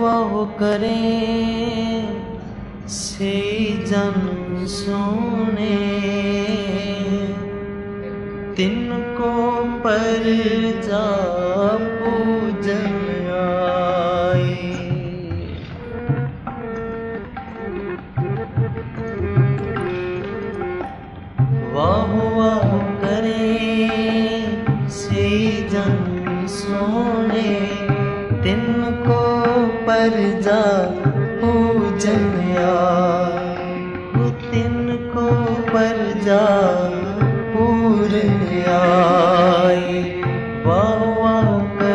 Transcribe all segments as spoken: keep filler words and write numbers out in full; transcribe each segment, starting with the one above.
वाह करें से जन सोने, तिनको पर जा पूजन आए। वाह वाह करें से जन सोने, तिनको पर जा पूजन आए। तिनको पर जा पूजन आए। वाह वाह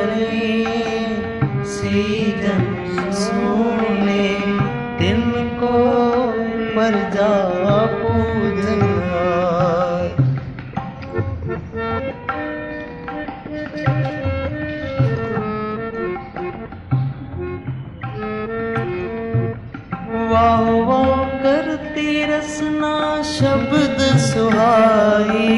करें से जन सोने, तिनको पर जा पूजन आए। वाह वाह करती रसना शब्द सुहाई,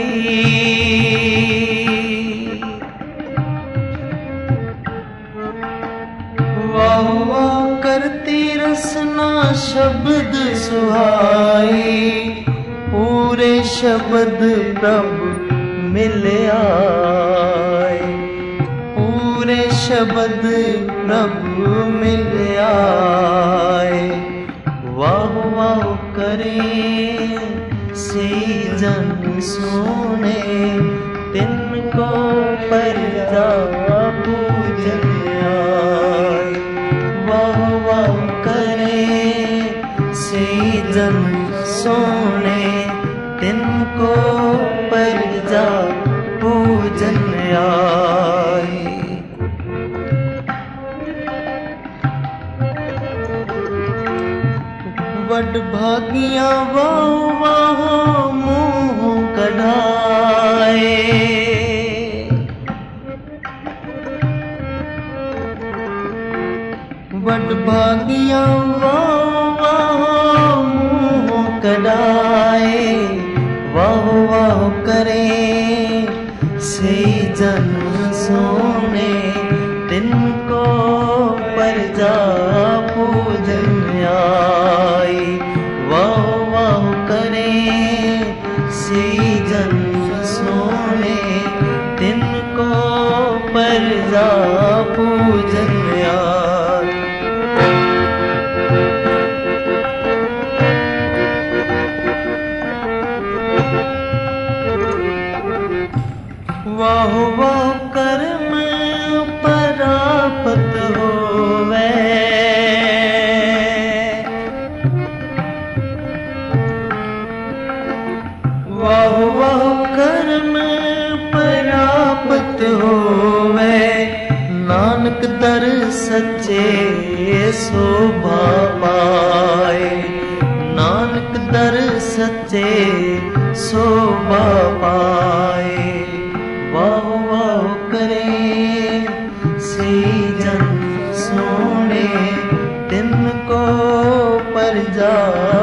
वाह वाह करती रसना शब्द सुहाई। पूरे शब्द प्रभु मिल आए, पूरे शब्द प्रभु मिल आए। वाह वाह करें से जन सोने, तिनको पर जा पूजन आए। वाह वाह करें से जन सोने, तिनको पर जा पूजन आए। वड भागिया वाह वाह मुँह कढ़ाए, वड भागिया वाह वाह मुँह कढ़ाए। वाह वाह करें से जन सोने, तिनको पर जा पूजन आए। वाह वाह करें से जन सोने, तिनको पर जा पूजन आए। वाह वाह कर्म परापत होवे, वाह वाह कर्म परापत होवे। नानक दर सच्चे शोभा पाए, नानक दर सच्चे शोभा पाए। वाह वाह करें से जन सोने, तिनको पर जा